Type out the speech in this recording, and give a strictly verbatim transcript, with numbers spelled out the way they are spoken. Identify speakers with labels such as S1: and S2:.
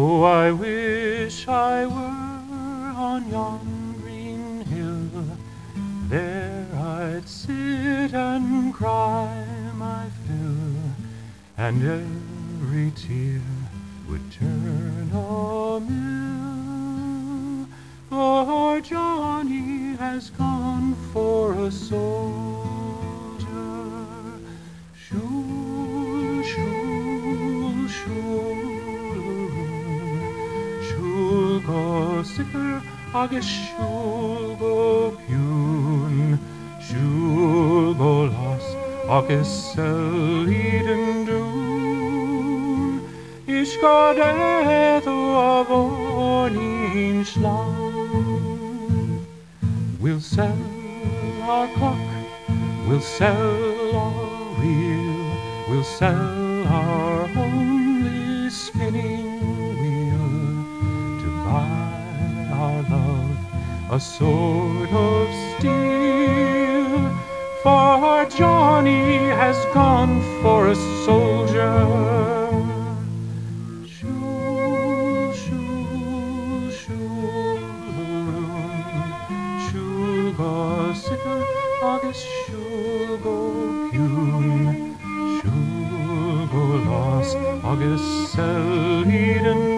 S1: Oh, I wish I were on yon green hill, there I'd sit and cry my fill, and every tear would turn a mill. For Johnny has gone for a soldier. Shul, shul, shul, shul go sicker, agus shul go pune, shul go lost, agus sell Eden dune. Ish go death of onin schlang. We'll sell our clock, we'll sell our reel, we'll sell our only spinning wheel to buy our love a sword of steel. For Johnny has gone for a soldier. Shul, shul, shul, shul go sicker, agus shul go pune, shul go lost, agus sell Eden